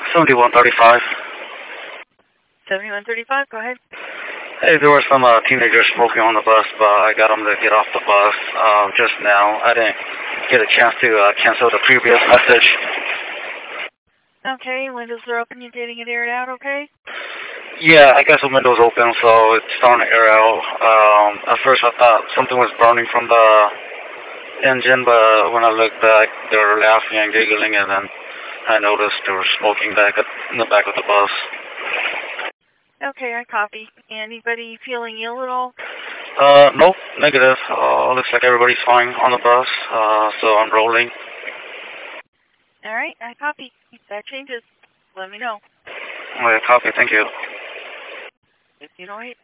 7135. 7135, go ahead. Hey, there were some teenagers smoking on the bus, but I got them to get off the bus just now. I didn't get a chance to cancel the previous message. Okay, windows are open, you're getting it aired out, okay? Yeah, I got some windows open, so it's starting to air out. At first I thought something was burning from the engine, but when I looked back, they were laughing and giggling, and then I noticed they were smoking back in the back of the bus. Okay, I copy. Anybody feeling ill at all? Nope, negative. Looks like everybody's fine on the bus, so I'm rolling. All right, I copy. If that changes, let me know. All right, copy, thank you. 1508.